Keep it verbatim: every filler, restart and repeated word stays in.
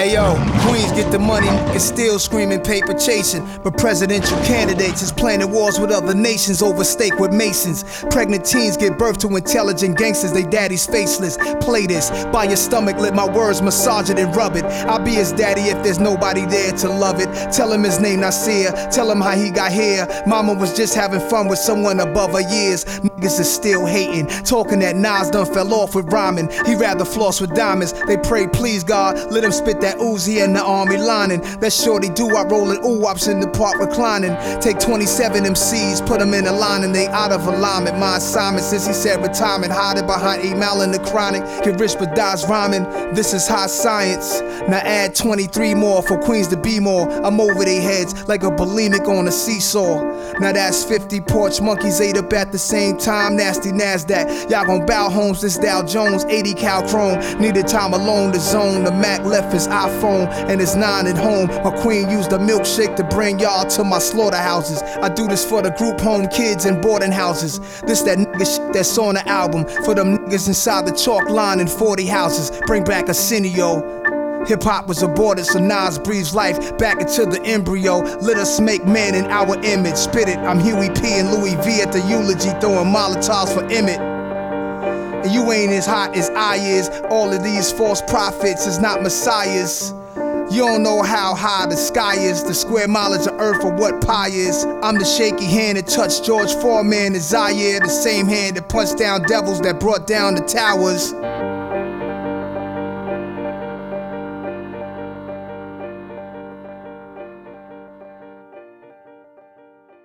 Ayo, Queens get the money, niggas still screaming paper chasing. But presidential candidates is planning wars with other nations over steak with Masons. Pregnant teens give birth to intelligent gangsters, they daddy's faceless. Play this, by your stomach, let my words massage it and rub it. I'll be his daddy if there's nobody there to love it. Tell him his name Nasir, tell him how he got here. Mama was just having fun with someone above her years. Niggas is still hating, talking that Nas done fell off with rhyming. He rather floss with diamonds. They pray, please God, let him spit that Uzi in the army lining. That shorty do I rolling ooh-wops in the park reclining. Take twenty-seven M Cs, put them in a line and they out of alignment. My assignment since he said retirement, hiding behind email in the chronic. Get rich but dies rhyming, this is high science. Now add twenty-three more for Queens to be more. I'm over their heads like a bulimic on a seesaw. Now that's fifty porch monkeys ate up at the same time. Nasty NASDAQ, y'all gon' bow homes, this Dow Jones, eighty cal chrome. Needed time alone to zone. The Mac left his iPhone and his nine at home. My queen used a milkshake to bring y'all to my slaughterhouses. I do this for the group home kids in boarding houses. This that nigga shit that's on the album. For them niggas inside the chalk line in forty houses. Bring back Arsenio. Hip-hop was aborted, so Nas breathes life back into the embryo. Let us make man in our image. Spit it, I'm Huey P and Louis V at the eulogy, throwing Molotovs for Emmett. And you ain't as hot as I is. All of these false prophets is not messiahs. You don't know how high the sky is, the square mileage of earth or what pi is. I'm the shaky hand that touched George Foreman and Zaire, the same hand that punched down devils that brought down the towers.